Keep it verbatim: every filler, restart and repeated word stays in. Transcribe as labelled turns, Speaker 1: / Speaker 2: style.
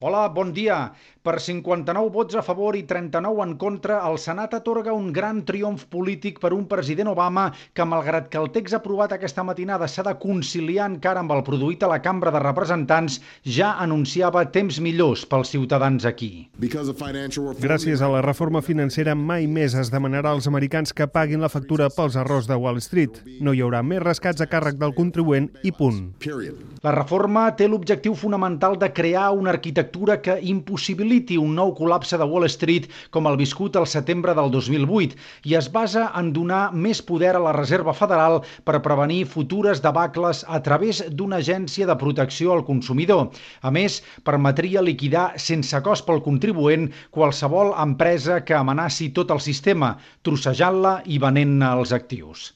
Speaker 1: Hola, bon dia. Per cinquanta-nou vots a favor i trenta-nou en contra, el Senat atorga un gran triomf polític per un president Obama que, malgrat que el text aprovat aquesta matinada s'ha de conciliar encara amb el produït a la Cambra de Representants, ja anunciava temps millors pels ciutadans aquí.
Speaker 2: Gràcies a la reforma financera, mai més es demanarà als americans que paguin la factura pels errors de Wall Street. No hi haurà més rescats a càrrec del contribuent i punt.
Speaker 1: La reforma té l'objectiu fonamental de crear una arquitectura que impossibiliti un nou col·lapse de Wall Street com el viscut al setembre del dos mil vuit i es basa en donar més poder a la Reserva Federal per prevenir futures debacles a través d'una agència de protecció al consumidor. A més, permetria liquidar sense cost pel contribuent qualsevol empresa que amenaci tot el sistema, trossejant-la i venent-ne els actius.